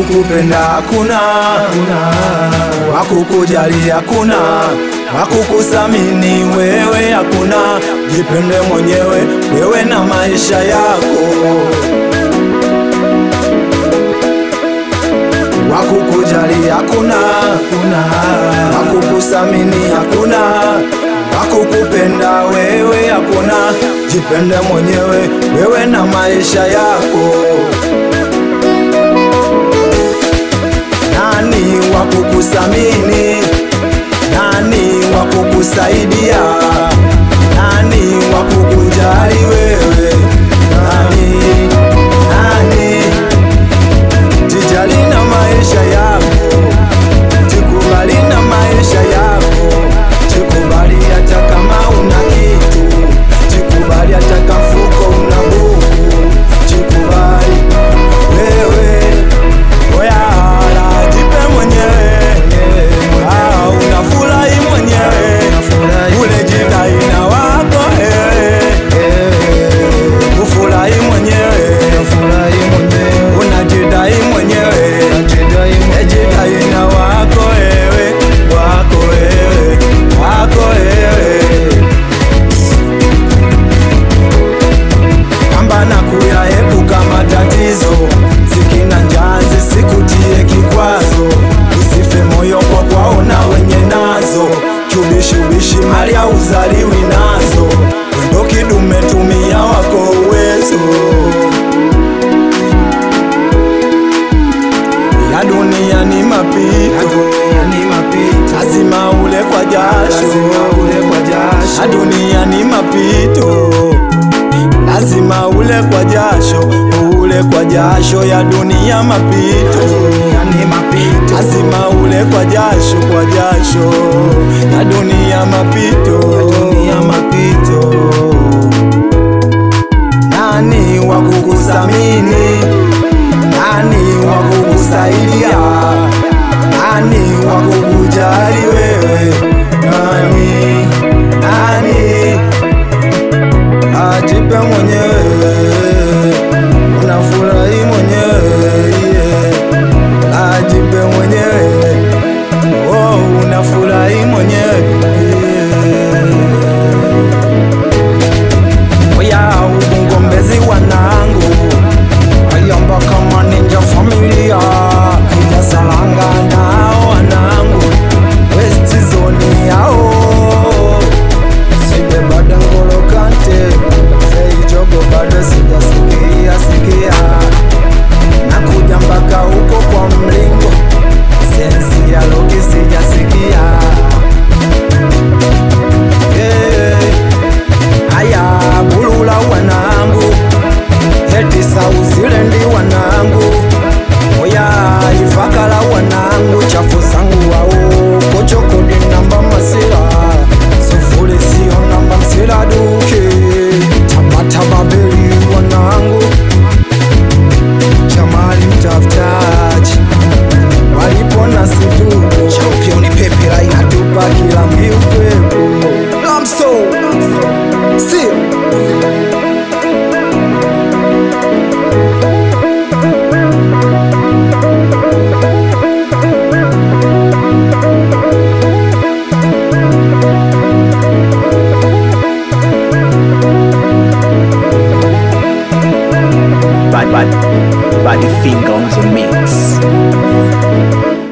wakukupenda hakuna, wakukujali hakuna, wakukusamini wewe hakuna. Jipende mwenyewe wewe na maisha yako. Wakukujali hakuna, wakukusamini hakuna, wakukupenda wewe hakuna. Jipende mwenyewe wewe na maisha yako. Nani wakukusamini? Nani wakukusaidia? Nani wakukujali wewe? Nani? Jijali na maisha yako, jikubali na maisha yako, jikubali hata kama una kitu, jikubali hata kama mfuko una buku, jikubali wewe. Oya, jipe mwenyewe, unafurahi mwenyewe, ule jidai na wako ufurahi mwenyewe, unajidai mwenyewe, jidai na wako wako pambana kuyaepuka matatizo, zikina njazi sikutie kikwazo, usife moyo kwa kwaona wenye nazo, kiubishi mali ya uzaliwi nazo, ndo kidume tumia wako uwezo. Ya dunia ni mapito, lazima ule kwa jasho. Ya dunia ni mapito, lazima ule kwa jasho, ule kwa jasho. Ya dunia mapito, lazima ule kwa jasho, kwa jasho. Ya dunia mapito, nani wakukusamini? Nani wakukusaidia? Nani wakukujali wewe? Nani? Ajipe mwenyewe, unafurahi mwenyewe, ajipe mwenyewe, unafurahi mwenyewe. Oya, ubungombezi wanangu, ayamba kama ninja familia, kija salanga nao wanangu, West zone yao, sibe bada ngolo kante, fei jogo bado sijasikia, nakuja mpaka huko kwa mlingo, sensi ya loki sijasikia. Aya bulula wanangu, heti sauzilendi wanangu, oya ifakala wanangu, chafu zangu wao kochokodi namba masila, sufuri sio namba msila duke, tabata babeli wanangu, chamali mtafutaji, walipona situ championi pepe la inatupa kila mbiu pepo. Lamso si bad finger on the mix.